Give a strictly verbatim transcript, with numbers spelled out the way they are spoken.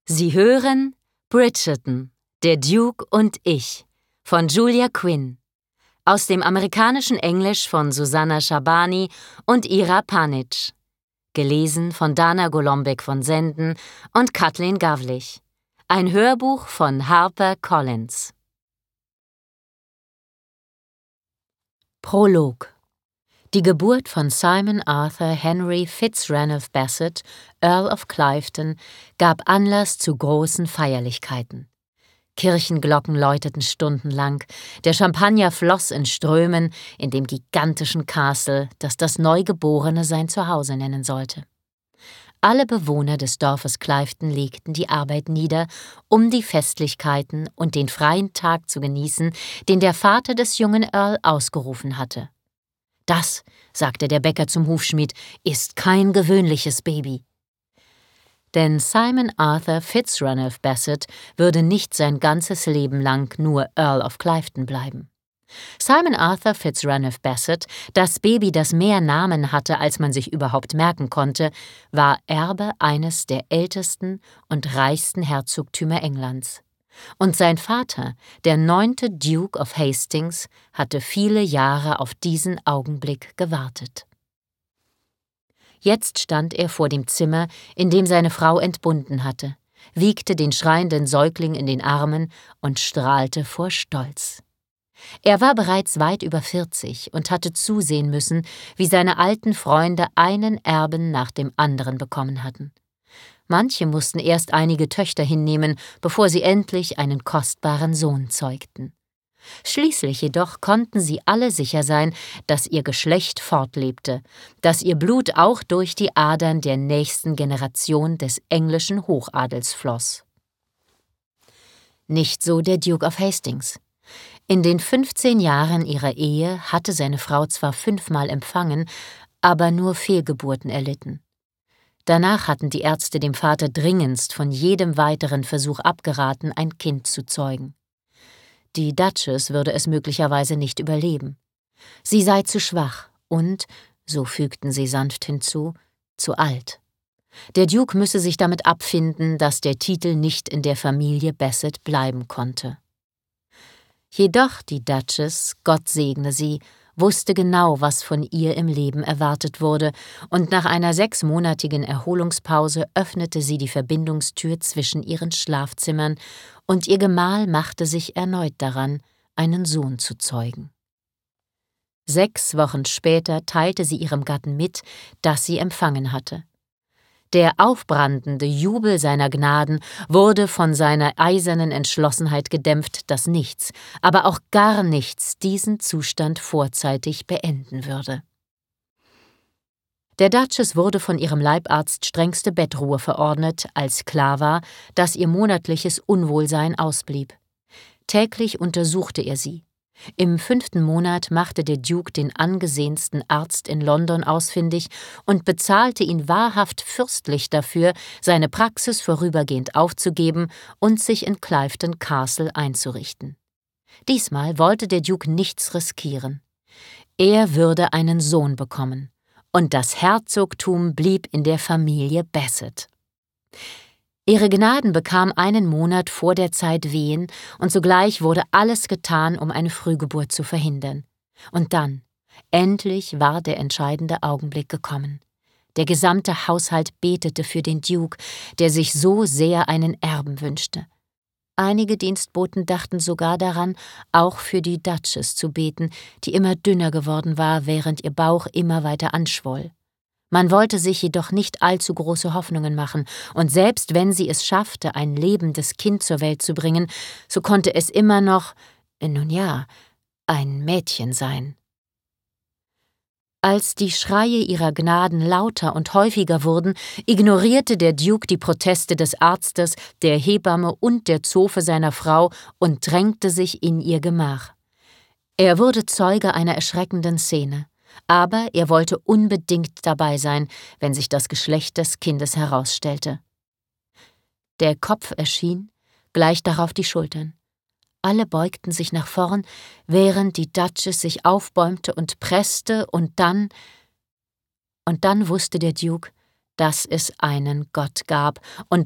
Sie hören Bridgerton, der Duke und ich von Julia Quinn, aus dem amerikanischen Englisch von Susanna Shabani und Ira Panic, gelesen von Dana Golombek von Senden und Kathleen Gavlich, ein Hörbuch von Harper Collins. Prolog. Die Geburt von Simon Arthur Henry Fitzranulph Bassett, Earl of Clifton, gab Anlass zu großen Feierlichkeiten. Kirchenglocken läuteten stundenlang, der Champagner floss in Strömen in dem gigantischen Castle, das das Neugeborene sein Zuhause nennen sollte. Alle Bewohner des Dorfes Clifton legten die Arbeit nieder, um die Festlichkeiten und den freien Tag zu genießen, den der Vater des jungen Earl ausgerufen hatte. »Das«, sagte der Bäcker zum Hufschmied, »ist kein gewöhnliches Baby.« Denn Simon Arthur Fitzranulph Bassett würde nicht sein ganzes Leben lang nur Earl of Clifton bleiben. Simon Arthur Fitzranulph Bassett, das Baby, das mehr Namen hatte, als man sich überhaupt merken konnte, war Erbe eines der ältesten und reichsten Herzogtümer Englands. Und sein Vater, der neunte Duke of Hastings, hatte viele Jahre auf diesen Augenblick gewartet. Jetzt stand er vor dem Zimmer, in dem seine Frau entbunden hatte, wiegte den schreienden Säugling in den Armen und strahlte vor Stolz. Er war bereits weit über vierzig und hatte zusehen müssen, wie seine alten Freunde einen Erben nach dem anderen bekommen hatten. Manche mussten erst einige Töchter hinnehmen, bevor sie endlich einen kostbaren Sohn zeugten. Schließlich jedoch konnten sie alle sicher sein, dass ihr Geschlecht fortlebte, dass ihr Blut auch durch die Adern der nächsten Generation des englischen Hochadels floss. Nicht so der Duke of Hastings. In den fünfzehn Jahren ihrer Ehe hatte seine Frau zwar fünfmal empfangen, aber nur Fehlgeburten erlitten. Danach hatten die Ärzte dem Vater dringendst von jedem weiteren Versuch abgeraten, ein Kind zu zeugen. Die Duchess würde es möglicherweise nicht überleben. Sie sei zu schwach und, so fügten sie sanft hinzu, zu alt. Der Duke müsse sich damit abfinden, dass der Titel nicht in der Familie Bassett bleiben konnte. Jedoch die Duchess, Gott segne sie, wusste genau, was von ihr im Leben erwartet wurde, und nach einer sechsmonatigen Erholungspause öffnete sie die Verbindungstür zwischen ihren Schlafzimmern, und ihr Gemahl machte sich erneut daran, einen Sohn zu zeugen. Sechs Wochen später teilte sie ihrem Gatten mit, dass sie empfangen hatte. Der aufbrandende Jubel seiner Gnaden wurde von seiner eisernen Entschlossenheit gedämpft, dass nichts, aber auch gar nichts diesen Zustand vorzeitig beenden würde. Der Duchess wurde von ihrem Leibarzt strengste Bettruhe verordnet, als klar war, dass ihr monatliches Unwohlsein ausblieb. Täglich untersuchte er sie. Im fünften Monat machte der Duke den angesehensten Arzt in London ausfindig und bezahlte ihn wahrhaft fürstlich dafür, seine Praxis vorübergehend aufzugeben und sich in Clifton Castle einzurichten. Diesmal wollte der Duke nichts riskieren. Er würde einen Sohn bekommen, und das Herzogtum blieb in der Familie Bassett. Ihre Gnaden bekam einen Monat vor der Zeit Wehen, und sogleich wurde alles getan, um eine Frühgeburt zu verhindern. Und dann, endlich war der entscheidende Augenblick gekommen. Der gesamte Haushalt betete für den Duke, der sich so sehr einen Erben wünschte. Einige Dienstboten dachten sogar daran, auch für die Duchess zu beten, die immer dünner geworden war, während ihr Bauch immer weiter anschwoll. Man wollte sich jedoch nicht allzu große Hoffnungen machen, und selbst wenn sie es schaffte, ein lebendes Kind zur Welt zu bringen, so konnte es immer noch, nun ja, ein Mädchen sein. Als die Schreie ihrer Gnaden lauter und häufiger wurden, ignorierte der Duke die Proteste des Arztes, der Hebamme und der Zofe seiner Frau und drängte sich in ihr Gemach. Er wurde Zeuge einer erschreckenden Szene. Aber er wollte unbedingt dabei sein, wenn sich das Geschlecht des Kindes herausstellte. Der Kopf erschien, gleich darauf die Schultern. Alle beugten sich nach vorn, während die Duchess sich aufbäumte und presste, und dann… Und dann wusste der Duke, dass es einen Gott gab und